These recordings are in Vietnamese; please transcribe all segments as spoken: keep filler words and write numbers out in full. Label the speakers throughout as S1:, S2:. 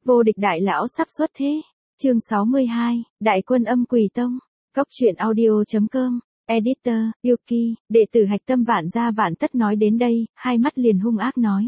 S1: Vô địch đại lão sắp xuất thế. Chương sáu mươi hai, Đại quân âm quỷ tông. Cốc truyện audio.com. Editor, Yuki, đệ tử hạch tâm Vạn Gia Vạn Tất nói đến đây, hai mắt liền hung ác nói.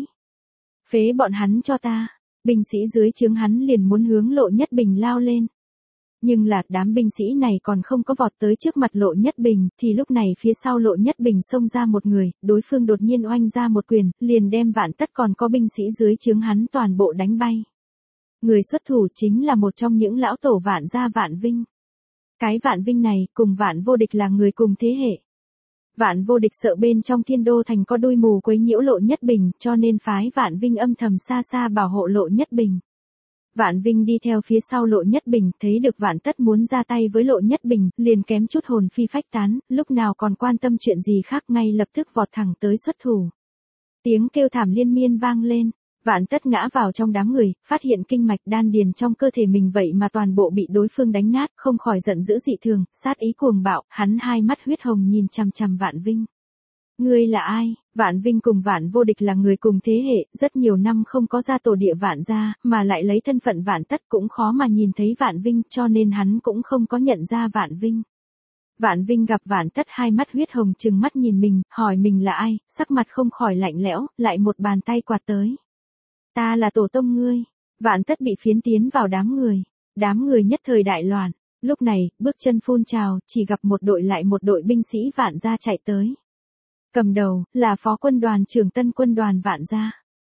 S1: Phế bọn hắn cho ta. Binh sĩ dưới trướng hắn liền muốn hướng Lộ Nhất Bình lao lên. Nhưng là đám binh sĩ này còn không có vọt tới trước mặt Lộ Nhất Bình, thì lúc này phía sau Lộ Nhất Bình xông ra một người, đối phương đột nhiên oanh ra một quyền, liền đem Vạn Tất còn có binh sĩ dưới trướng hắn toàn bộ đánh bay. Người xuất thủ chính là một trong những lão tổ Vạn Gia Vạn Vinh. Cái Vạn Vinh này cùng Vạn Vô Địch là người cùng thế hệ. Vạn Vô Địch sợ bên trong Thiên Đô thành có đuôi mù quấy nhiễu Lộ Nhất Bình, cho nên phái Vạn Vinh âm thầm xa xa bảo hộ Lộ Nhất Bình. Vạn Vinh đi theo phía sau Lộ Nhất Bình, thấy được Vạn Tất muốn ra tay với Lộ Nhất Bình, liền kém chút hồn phi phách tán, lúc nào còn quan tâm chuyện gì khác, ngay lập tức vọt thẳng tới xuất thủ. Tiếng kêu thảm liên miên vang lên, Vạn Tất ngã vào trong đám người, phát hiện kinh mạch đan điền trong cơ thể mình vậy mà toàn bộ bị đối phương đánh nát, không khỏi giận dữ dị thường, sát ý cuồng bạo, hắn hai mắt huyết hồng nhìn chằm chằm Vạn Vinh. Ngươi là ai? Vạn Vinh cùng Vạn Vô Địch là người cùng thế hệ, rất nhiều năm không có ra tổ địa Vạn gia, mà lại lấy thân phận Vạn Tất cũng khó mà nhìn thấy Vạn Vinh, cho nên hắn cũng không có nhận ra Vạn Vinh. Vạn Vinh gặp Vạn Tất hai mắt huyết hồng trừng mắt nhìn mình, hỏi mình là ai, sắc mặt không khỏi lạnh lẽo, lại một bàn tay quạt tới. Ta là tổ tông ngươi. Vạn Tất bị phiến tiến vào đám người. Đám người nhất thời đại loạn. Lúc này, bước chân phun trào, chỉ gặp một đội lại một đội binh sĩ Vạn gia chạy tới. Cầm đầu, là phó quân đoàn trưởng Tân quân đoàn Vạn gia.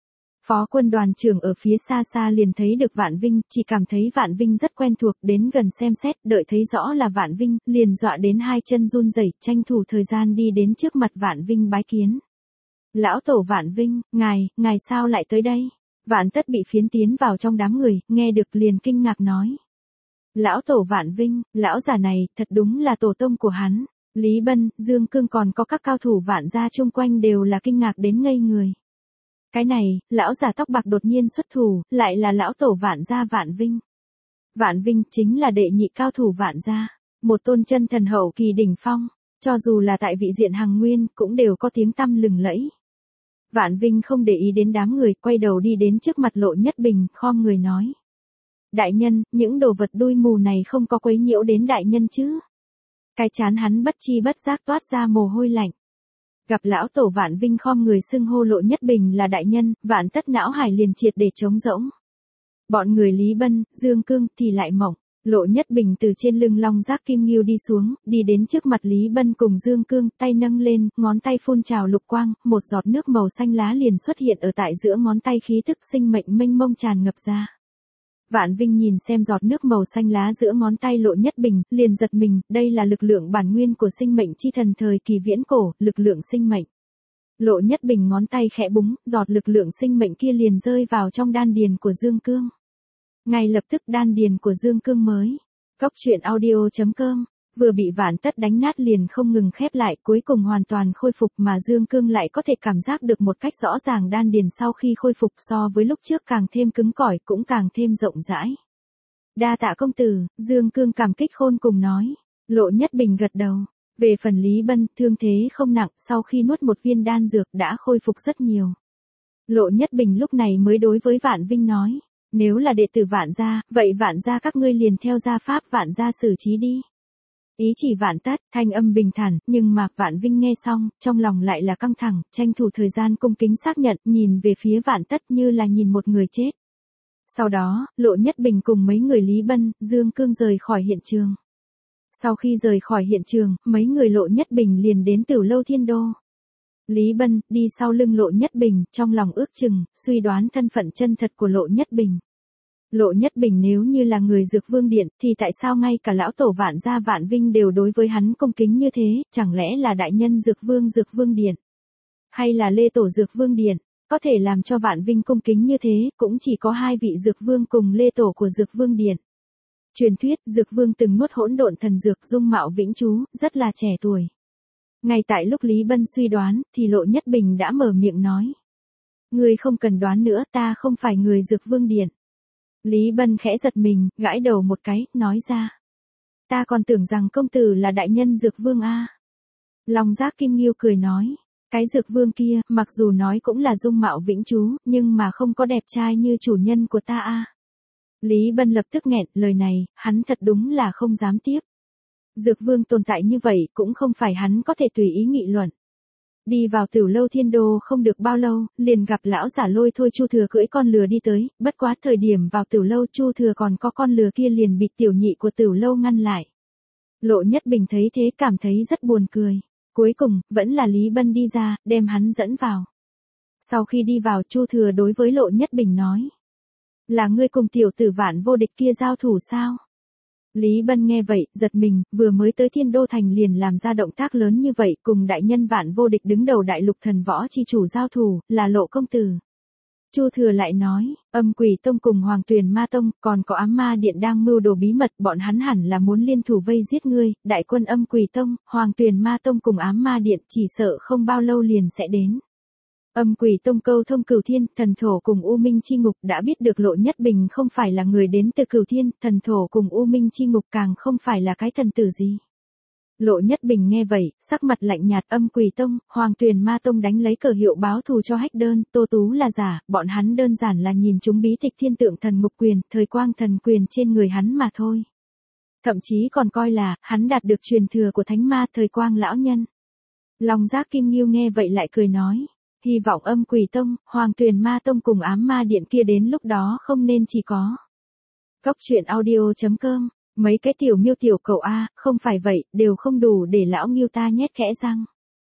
S1: Phó quân đoàn trưởng ở phía xa xa liền thấy được Vạn Vinh, chỉ cảm thấy Vạn Vinh rất quen thuộc, đến gần xem xét, đợi thấy rõ là Vạn Vinh, liền dọa đến hai chân run rẩy, tranh thủ thời gian đi đến trước mặt Vạn Vinh bái kiến. Lão tổ Vạn Vinh, ngài, ngài sao lại tới đây? Vạn Tất bị phiến tiến vào trong đám người, nghe được liền kinh ngạc nói. Lão tổ Vạn Vinh, lão già này, thật đúng là tổ tông của hắn. Lý Bân, Dương Cương còn có các cao thủ Vạn gia chung quanh đều là kinh ngạc đến ngây người. Cái này, lão già tóc bạc đột nhiên xuất thủ, lại là lão tổ Vạn gia Vạn Vinh. Vạn Vinh chính là đệ nhị cao thủ Vạn gia, một tôn chân thần hậu kỳ đỉnh phong, cho dù là tại vị diện Hằng Nguyên cũng đều có tiếng tăm lừng lẫy. Vạn Vinh không để ý đến đám người, quay đầu đi đến trước mặt Lộ Nhất Bình, khom người nói. Đại nhân, những đồ vật đuôi mù này không có quấy nhiễu đến đại nhân chứ? Cái chán hắn bất chi bất giác toát ra mồ hôi lạnh. Gặp lão tổ Vạn Vinh khom người xưng hô Lộ Nhất Bình là đại nhân, Vạn Tất não hải liền triệt để trống rỗng. Bọn người Lý Bân, Dương Cương thì lại mộng. Lộ Nhất Bình từ trên lưng long giác kim ngưu đi xuống, đi đến trước mặt Lý Bân cùng Dương Cương, tay nâng lên, ngón tay phun trào lục quang, một giọt nước màu xanh lá liền xuất hiện ở tại giữa ngón tay, khí tức sinh mệnh mênh mông tràn ngập ra. Vạn Vinh nhìn xem giọt nước màu xanh lá giữa ngón tay Lộ Nhất Bình, liền giật mình, đây là lực lượng bản nguyên của sinh mệnh chi thần thời kỳ viễn cổ, lực lượng sinh mệnh. Lộ Nhất Bình ngón tay khẽ búng, giọt lực lượng sinh mệnh kia liền rơi vào trong đan điền của Dương Cương. Ngay lập tức đan điền của Dương Cương mới. Cốc truyện audio.com. Vừa bị Vạn Tất đánh nát liền không ngừng khép lại, cuối cùng hoàn toàn khôi phục, mà Dương Cương lại có thể cảm giác được một cách rõ ràng đan điền sau khi khôi phục so với lúc trước càng thêm cứng cỏi, cũng càng thêm rộng rãi. Đa tạ công tử, Dương Cương cảm kích khôn cùng nói. Lộ Nhất Bình gật đầu. Về phần Lý Bân, thương thế không nặng, sau khi nuốt một viên đan dược đã khôi phục rất nhiều. Lộ Nhất Bình lúc này mới đối với Vạn Vinh nói. Nếu là đệ tử Vạn gia, vậy Vạn gia các ngươi liền theo gia pháp Vạn gia xử trí đi. Ý chỉ Vạn Tất, thanh âm bình thản, nhưng mà Vạn Vinh nghe xong, trong lòng lại là căng thẳng, tranh thủ thời gian cung kính xác nhận, nhìn về phía Vạn Tất như là nhìn một người chết. Sau đó, Lộ Nhất Bình cùng mấy người Lý Bân, Dương Cương rời khỏi hiện trường. Sau khi rời khỏi hiện trường, mấy người Lộ Nhất Bình liền đến Tử Lâu Thiên Đô. Lý Bân, đi sau lưng Lộ Nhất Bình, trong lòng ước chừng, suy đoán thân phận chân thật của Lộ Nhất Bình. Lộ Nhất Bình nếu như là người Dược Vương Điện, thì tại sao ngay cả lão tổ Vạn gia Vạn Vinh đều đối với hắn cung kính như thế, chẳng lẽ là đại nhân Dược Vương Dược Vương Điện? Hay là Lê Tổ Dược Vương Điện? Có thể làm cho Vạn Vinh cung kính như thế, cũng chỉ có hai vị Dược Vương cùng Lê Tổ của Dược Vương Điện. Truyền thuyết, Dược Vương từng nuốt hỗn độn thần dược dung mạo vĩnh trú, rất là trẻ tuổi. Ngay tại lúc Lý Bân suy đoán, thì Lộ Nhất Bình đã mở miệng nói. Ngươi không cần đoán nữa, ta không phải người Dược Vương Điện. Lý Bân khẽ giật mình, gãi đầu một cái, nói ra. Ta còn tưởng rằng công tử là đại nhân Dược Vương a. Long Giác Kim Ngưu cười nói. Cái Dược Vương kia, mặc dù nói cũng là dung mạo vĩnh trú, nhưng mà không có đẹp trai như chủ nhân của ta a. Lý Bân lập tức nghẹn, lời này, hắn thật đúng là không dám tiếp. Dược vương tồn tại như vậy cũng không phải hắn có thể tùy ý nghị luận. Đi vào Tiểu Lâu Thiên Đô không được bao lâu, liền gặp lão giả Lôi Thôi Chu Thừa cưỡi con lừa đi tới, bất quá thời điểm vào Tiểu Lâu Chu Thừa còn có con lừa kia liền bị tiểu nhị của Tiểu Lâu ngăn lại. Lộ Nhất Bình thấy thế cảm thấy rất buồn cười. Cuối cùng, vẫn là Lý Bân đi ra, đem hắn dẫn vào. Sau khi đi vào, Chu Thừa đối với Lộ Nhất Bình nói. Là ngươi cùng tiểu tử Vạn Vô Địch kia giao thủ sao? Lý Bân nghe vậy, giật mình, vừa mới tới Thiên Đô Thành liền làm ra động tác lớn như vậy, cùng đại nhân Vạn Vô Địch đứng đầu đại lục thần võ chi chủ giao thủ, là Lộ công tử. Chu Thừa lại nói, Âm Quỷ Tông cùng Hoàng Tuyền Ma Tông, còn có Ám Ma Điện đang mưu đồ bí mật, bọn hắn hẳn là muốn liên thủ vây giết ngươi, đại quân Âm Quỷ Tông, Hoàng Tuyền Ma Tông cùng Ám Ma Điện chỉ sợ không bao lâu liền sẽ đến. Âm Quỷ Tông câu thông Cửu Thiên, thần thổ cùng U Minh chi ngục đã biết được Lộ Nhất Bình không phải là người đến từ Cửu Thiên, thần thổ cùng U Minh chi ngục càng không phải là cái thần tử gì. Lộ Nhất Bình nghe vậy, sắc mặt lạnh nhạt. Âm Quỷ Tông, Hoàng Tuyền Ma Tông đánh lấy cờ hiệu báo thù cho Hách Đơn, Tô Tú là giả, bọn hắn đơn giản là nhìn chúng bí tịch Thiên Tượng Thần Ngục Quyền, thời quang thần quyền trên người hắn mà thôi. Thậm chí còn coi là, hắn đạt được truyền thừa của Thánh Ma thời quang lão nhân. Long Giác Kim Nghiêu nghe vậy lại cười nói. Hy vọng Âm Quỷ Tông, Hoàng Tuyền Ma Tông cùng Ám Ma Điện kia đến lúc đó không nên chỉ có. Cốc truyện audio chấm com, mấy cái tiểu miêu tiểu cậu A, không phải vậy, đều không đủ để lão Nghiêu ta nhét kẽ răng.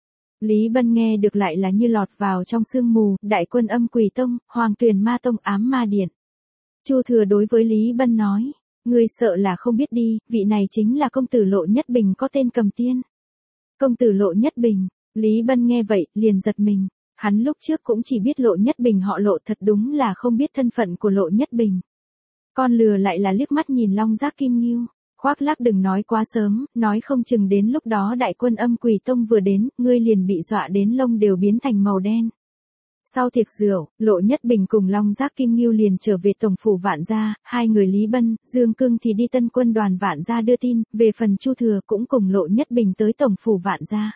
S1: Lý Bân nghe được lại là như lọt vào trong sương mù, đại quân Âm Quỷ Tông, Hoàng Tuyền Ma Tông, Ám Ma Điện. Chu Thừa đối với Lý Bân nói, ngươi sợ là không biết đi, vị này chính là công tử Lộ Nhất Bình có tên Cầm Tiên. Công tử Lộ Nhất Bình, Lý Bân nghe vậy, liền giật mình. Hắn lúc trước cũng chỉ biết Lộ Nhất Bình họ Lộ, thật đúng là không biết thân phận của Lộ Nhất Bình. Con lừa lại là liếc mắt nhìn Long Giác Kim Nghiêu, khoác lác đừng nói quá sớm, nói không chừng đến lúc đó đại quân Âm Quỷ Tông vừa đến, ngươi liền bị dọa đến lông đều biến thành màu đen. Sau tiệc rượu, Lộ Nhất Bình cùng Long Giác Kim Nghiêu liền trở về tổng phủ Vạn Gia, hai người Lý Bân, Dương Cương thì đi Tân Quân đoàn Vạn Gia đưa tin, về phần Chu Thừa cũng cùng Lộ Nhất Bình tới tổng phủ Vạn Gia.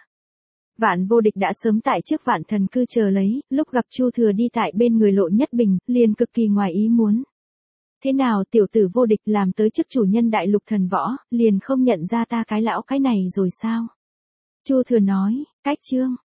S1: Vạn Vô Địch đã sớm tại trước Vạn Thần Cư chờ lấy, lúc gặp Chu Thừa đi tại bên người Lộ Nhất Bình, liền cực kỳ ngoài ý muốn. Thế nào tiểu tử Vô Địch làm tới chức chủ nhân đại lục thần võ, liền không nhận ra ta cái lão cái này rồi sao? Chu Thừa nói, cách chương,